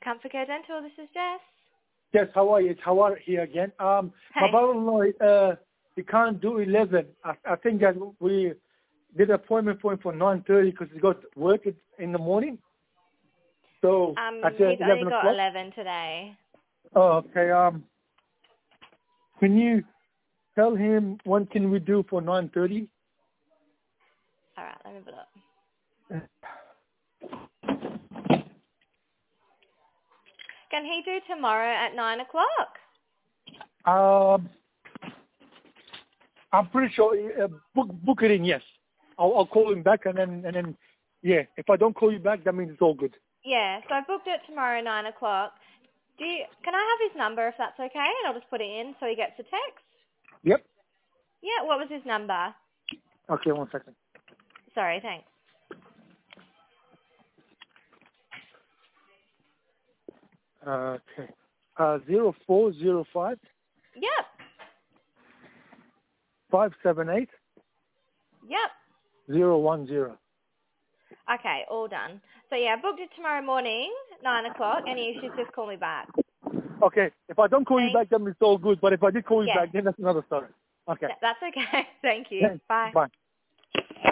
Comfort Care Dental, this is Jess. Yes, how are you? It's Hawar here again. My Hey. brother-in-law, he can't do 11. I think that we did an appointment for him for 9:30 because he's got work in the morning. So I He's said only 11 got o'clock. 11 today. Oh, okay. Can you tell him when can we do for 9:30? All right, let me have a look. Can he do tomorrow at 9 o'clock? I'm pretty sure. Book it in. Yes, I'll call him back and then yeah. If I don't call you back, that means it's all good. Yeah, so I booked it tomorrow 9 o'clock. Can I have his number if that's okay? And I'll just put it in so he gets a text. Yep. Yeah, what was his number? Okay, 1 second. Sorry, thanks. Okay. 0405 Yep. 578 Yep. 010. Okay, all done. So yeah, I booked it tomorrow morning, 9 o'clock. Any issues, just call me back. Okay. If I don't call you Thanks. back, then it's all good. But if I did call you Yeah, back, then that's another story. Okay. that's okay. Thank you. Thanks. Bye. Bye.